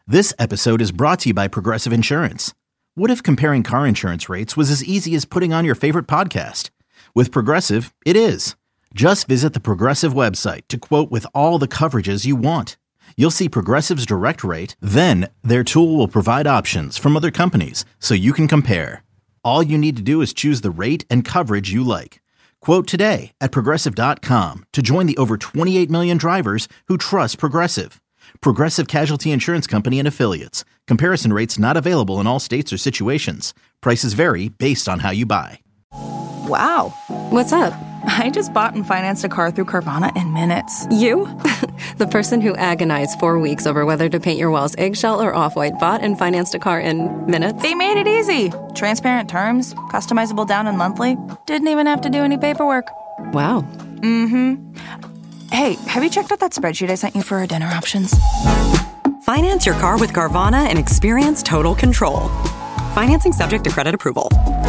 This episode is brought to you by Progressive Insurance. What if comparing car insurance rates was as easy as putting on your favorite podcast? With Progressive, it is. Just visit the Progressive website to quote with all the coverages you want. You'll see Progressive's direct rate, then their tool will provide options from other companies so you can compare. All you need to do is choose the rate and coverage you like. Quote today at Progressive.com to join the over 28 million drivers who trust Progressive. Progressive Casualty Insurance Company and Affiliates. Comparison rates not available in all states or situations. Prices vary based on how you buy. Wow. What's up? I just bought and financed a car through Carvana in minutes. You? The person who agonized 4 weeks over whether to paint your walls eggshell or off-white bought and financed a car in minutes? They made it easy. Transparent terms, customizable down and monthly. Didn't even have to do any paperwork. Wow. Mm-hmm. Hey, have you checked out that spreadsheet I sent you for our dinner options? Finance your car with Carvana and experience total control. Financing subject to credit approval.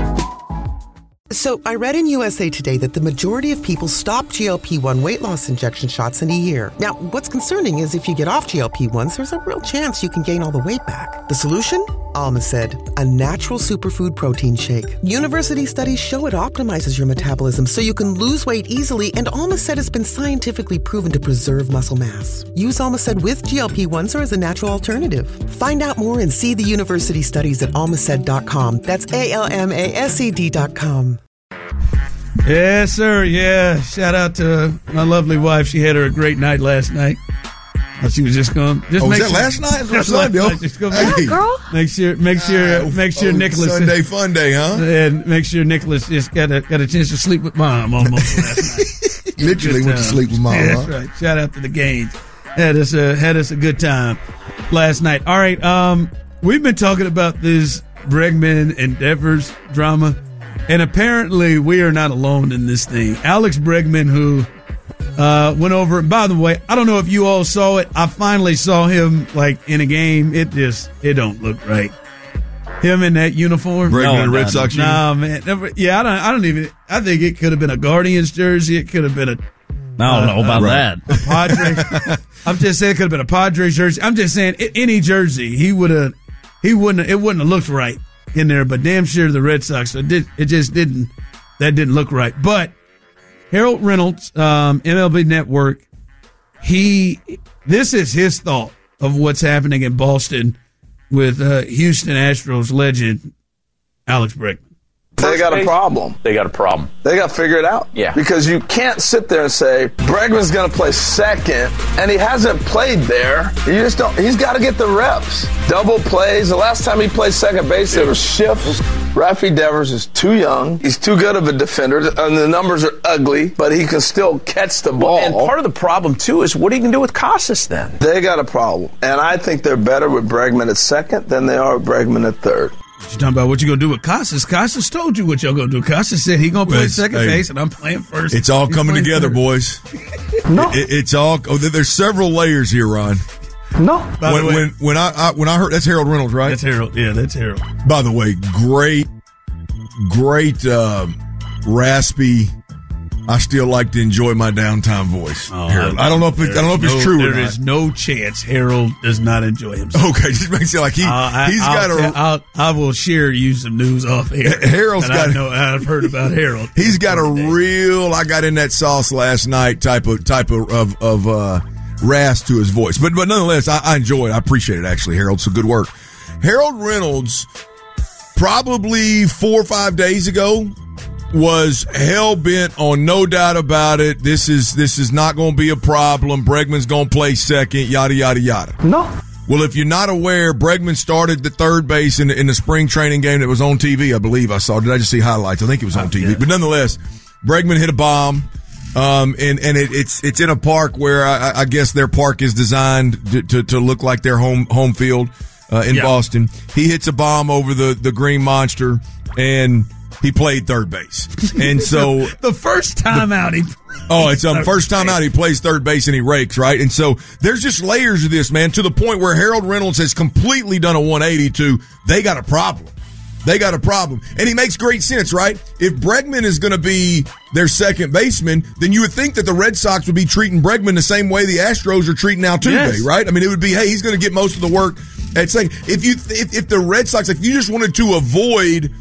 So I read in USA Today that the majority of people stop GLP-1 weight loss injection shots in a year. Now, what's concerning is if you get off GLP-1s, there's a real chance you can gain all the weight back. The solution? Almacid, a natural superfood protein shake. University studies show it optimizes your metabolism so you can lose weight easily, and Almacid has been scientifically proven to preserve muscle mass. Use Almacid with GLP-1s or as a natural alternative. Find out more and see the university studies at almacid.com. That's ALMASED.com. Yes, sir. Yeah. Shout out to my lovely wife. She had her a great night last night. She was just going. Was that last night? Just go make sure Nicholas Sunday fun day, huh? And make sure Nicholas just got a chance to sleep with Mom almost last night. Literally went to sleep with Mom. That's right. Shout out to the Gaines. Had us a good time last night. All right. We've been talking about this Bregman and Devers drama, and apparently we are not alone in this thing. Alex Bregman, who went over, and by the way, I don't know if you all saw it. I finally saw him like in a game. It don't look right. Him in that uniform. Bregman in Red Sox. Nah, man. Yeah, I think it could have been a Guardians jersey. It could have been I don't know about that. A Padres. I'm just saying it could have been a Padres jersey. I'm just saying any jersey it wouldn't have looked right in there, but damn sure the Red Sox. That didn't look right. But Harold Reynolds, MLB Network, this is his thought of what's happening in Boston with Houston Astros legend Alex Bregman. They got a problem. They got to figure it out. Yeah. Because you can't sit there and say, Bregman's going to play second, and he hasn't played there. You just don't. He's got to get the reps. Double plays. The last time he played second base, there was shifts. Rafi Devers is too young. He's too good of a defender, and the numbers are ugly, but he can still catch the ball. And part of the problem, too, is what are you going to do with Casas then? They got a problem. And I think they're better with Bregman at second than they are with Bregman at third. You're talking about what you're going to do with Casas. Casas told you what you're going to do. Casas said he's going to play second base, and I'm playing first. It's all coming together, boys. No. It's all. There's several layers here, Ron. No. When I heard, that's Harold Reynolds, right? That's Harold. Yeah, that's Harold. By the way, great, raspy. I still like to enjoy my downtime voice. Harold. I don't know if it's true or not. There is no chance Harold does not enjoy himself. Okay, just makes it like he's got I will share you some news off air. Harold's got. I know I've heard about Harold. He's got a real. I got in that sauce last night. Type of rasp to his voice, but nonetheless, I enjoy it. I appreciate it actually, Harold. So good work, Harold Reynolds. Probably 4 or 5 days ago, was hell-bent on no doubt about it. This is not going to be a problem. Bregman's going to play second, yada, yada, yada. No. Well, if you're not aware, Bregman started the third base in the spring training game that was on TV, I believe I saw. Did I just see highlights? I think it was on TV. Yeah. But nonetheless, Bregman hit a bomb, and it's in a park where I guess their park is designed to look like their home field in Boston. He hits a bomb over the Green Monster, and he played third base. And so the first time out he first time out he plays third base and he rakes, right? And so there's just layers of this, man, to the point where Harold Reynolds has completely done a 180 to they got a problem. They got a problem. And he makes great sense, right? If Bregman is going to be their second baseman, then you would think that the Red Sox would be treating Bregman the same way the Astros are treating Altuve, right? I mean, it would be, hey, he's going to get most of the work It's like if the Red Sox, like, if you just wanted to avoid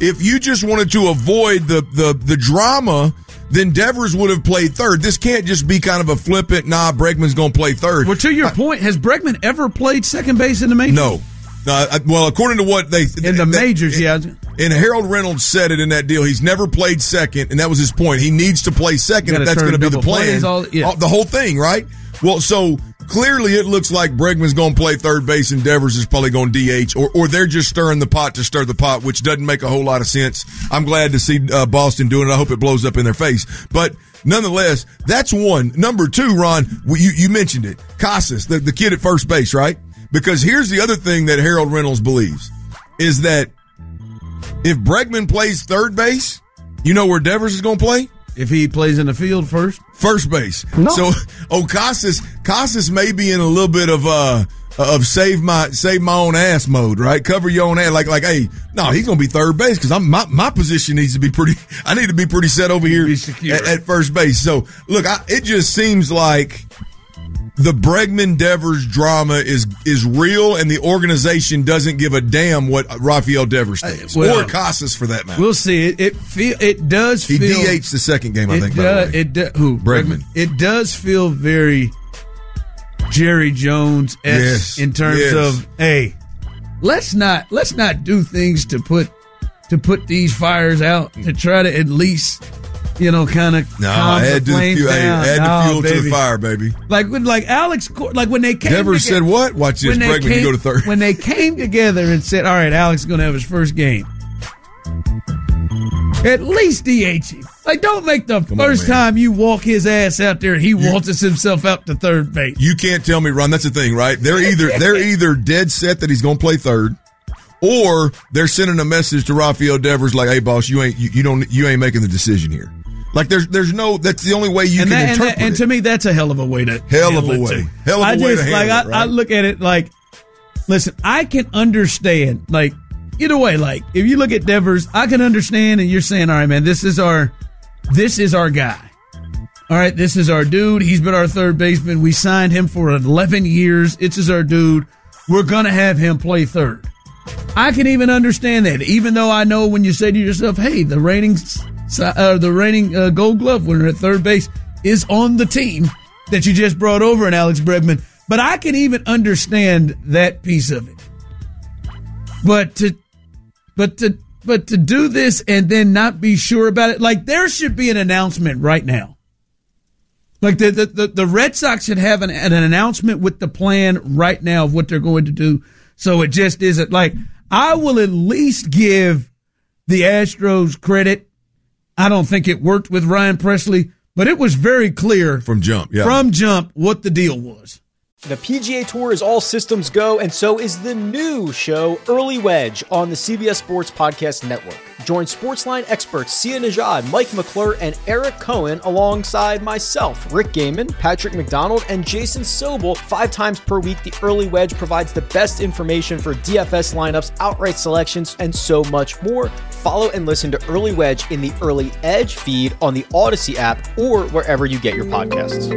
the drama, then Devers would have played third. This can't just be kind of a flippant, Bregman's going to play third. Well, to your point, has Bregman ever played second base in the majors? No. Well, according to what majors, yeah. And Harold Reynolds said it in that deal. He's never played second, and that was his point. He needs to play second if that's going to be the plan. The whole thing, right? Well, so clearly it looks like Bregman's going to play third base and Devers is probably going to DH, or they're just stirring the pot to stir the pot, which doesn't make a whole lot of sense. I'm glad to see Boston doing it. I hope it blows up in their face. But nonetheless, that's one. Number two, Ron, you mentioned it. Casas, the kid at first base, right? Because here's the other thing that Harold Reynolds believes, is that if Bregman plays third base, you know where Devers is going to play? If he plays in the field first? First base. No. So, Casas may be in a little bit of save my own ass mode, right? Cover your own ass. Like, hey, no, he's going to be third base because my position needs to be I need to be pretty set over here at first base. So, look, it just seems like the Bregman Devers drama is real, and the organization doesn't give a damn what Rafael Devers thinks, or Casas for that matter. We'll see. It does. He DH'd the second game, I think. Bregman. It does feel very Jerry Jones-esque in terms of, hey, let's not do things to put these fires out, to try to at least, kind of calm the flames down. Add the fuel to the fire, baby. Like when when they came Devers said what? Watch this, Bregman, you go to third. When they came together and said, all right, Alex is going to have his first game, at least DH him. Like, don't make the first time you walk his ass out there, he waltzes himself out to third base. You can't tell me, Ron, that's the thing, right? They're either dead set that he's going to play third, or they're sending a message to Rafael Devers like, hey, boss, you ain't making the decision here. Like, there's no, that's the only way you can interpret it. And to me, that's a hell of a way to Hell of a way to handle it, right? I look at it like, listen, I can understand, like, either way, like, if you look at Devers, I can understand, and you're saying, all right, man, this is our guy. All right, this is our dude. He's been our third baseman. We signed him for 11 years. This is our dude. We're going to have him play third. I can even understand that, even though I know when you say to yourself, hey, the reigning Gold Glove winner at third base is on the team that you just brought over in Alex Bregman. But I can even understand that piece of it. But to do this and then not be sure about it, like, there should be an announcement right now. Like, the Red Sox should have an announcement with the plan right now of what they're going to do. So it just isn't like, I will at least give the Astros credit. I don't think it worked with Ryan Presley, but it was very clear from jump what the deal was. The PGA Tour is all systems go, and so is the new show, Early Wedge, on the CBS Sports Podcast Network. Join Sportsline experts Sia Nejad, Mike McClure, and Eric Cohen alongside myself, Rick Gaiman, Patrick McDonald, and Jason Sobel 5 times per week. The Early Wedge provides the best information for DFS lineups, outright selections, and so much more. Follow and listen to Early Wedge in the Early Edge feed on the Odyssey app or wherever you get your podcasts.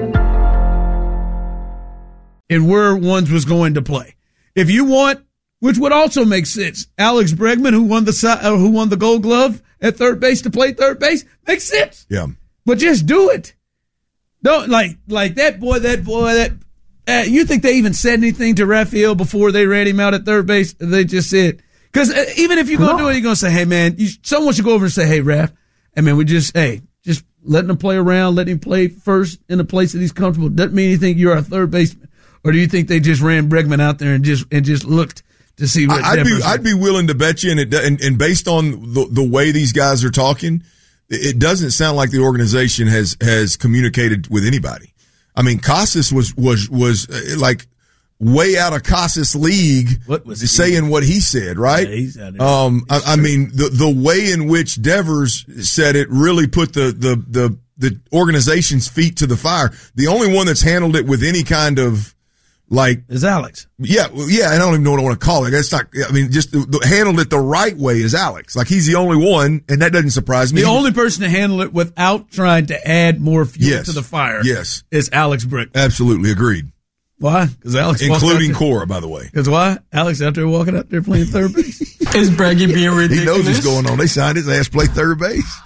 And where ones was going to play. If you want, which would also make sense, Alex Bregman, who won the Gold Glove at third base, to play third base, makes sense. Yeah. But just do it. Don't like that boy. You think they even said anything to Rafael before they ran him out at third base? They just said, because even if you're going to do it, you're going to say, hey, man, someone should go over and say, hey, Raf, hey, man, just letting him play around, letting him play first in a place that he's comfortable. Doesn't mean anything. You're a third baseman. Or do you think they just ran Bregman out there and just looked to see what I'd be willing to bet you, and based on the way these guys are talking, it doesn't sound like the organization has communicated with anybody. I mean, Casas was like way out of Casas' league saying what he said, right? Yeah, he's out there. I mean, the way in which Devers said it really put the organization's feet to the fire. The only one that's handled it with any kind of is Alex. Yeah, and I don't even know what I want to call it. It's not. I mean, just handled it the right way is Alex. Like, he's the only one, and that doesn't surprise me. The only person to handle it without trying to add more fuel to the fire. Yes, is Alex Bregman. Absolutely agreed. Why? Because Alex, including Cora, by the way. Because why? Alex out there walking out there playing third base. Is Breggy being ridiculous? He knows what's going on. They signed his ass to play third base.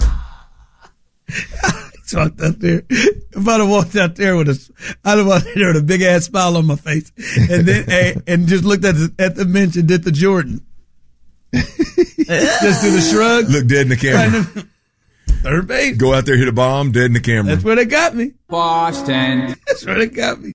Alex walked out there. If I'd have walked out there with a big ass smile on my face, and then and just looked at the bench and did the Jordan. Just do the shrug. Look dead in the camera. Third base. Go out there, hit a bomb, dead in the camera. That's where they got me. Boston. That's where they got me.